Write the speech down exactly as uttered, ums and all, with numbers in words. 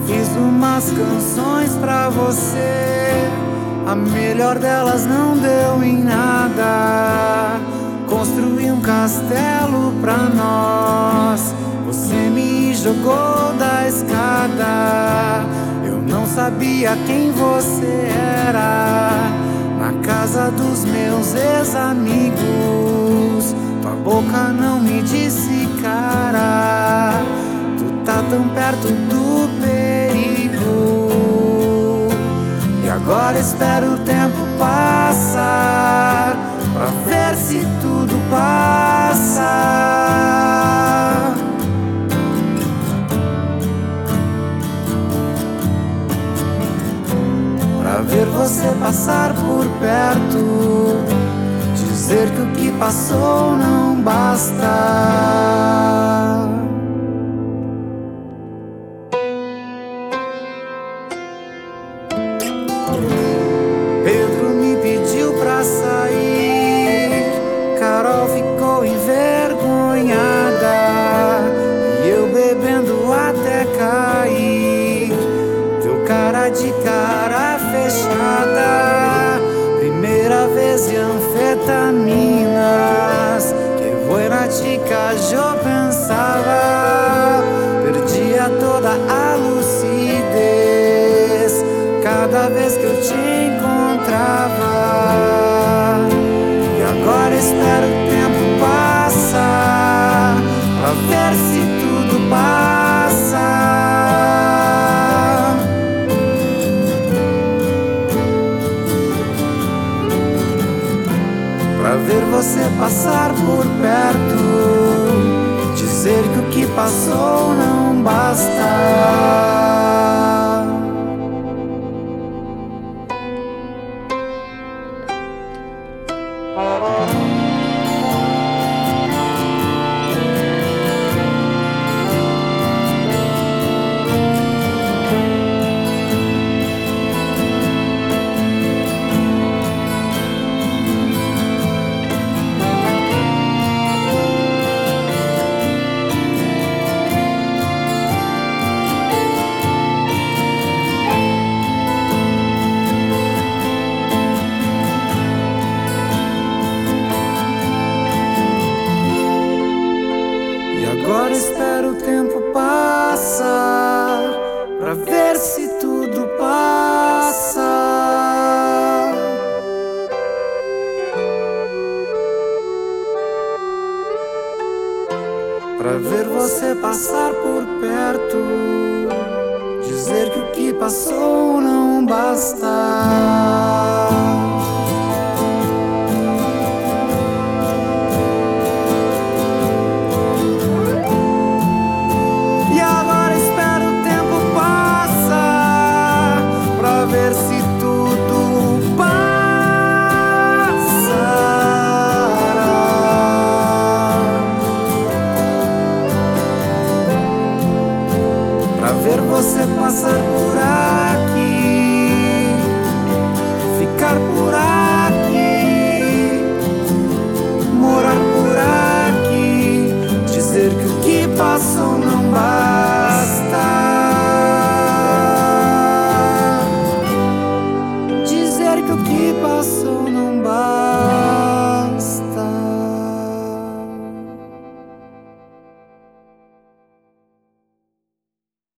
Fiz umas canções pra você, a melhor delas não deu em nada. Construí um castelo pra nós, você me jogou da escada. Eu não sabia quem você era, na casa dos meus ex-amigos. Tua boca não me disse cara, tu tá tão perto do perigo. E agora espero o tempo passar pra ver se tudo passa. Pra ver você passar por perto, dizer que o que passou não basta. Pedro me pediu pra sair, Carol ficou envergonhada, e eu bebendo até cair. Teu cara de cara fechada, primeira vez em anfetaminas, que buena chica eu pensava. Perdia toda a lucidez cada vez que eu te encontrava. E agora espero o tempo passar pra ver se tudo passa. Pra ver você passar por perto, dizer que o que passou não basta. Agora espero o tempo passar pra ver se tudo passa. Pra ver você passar por perto, dizer que o que passou não basta. Ver se tudo passará, pra ver você passar por aqui, ficar por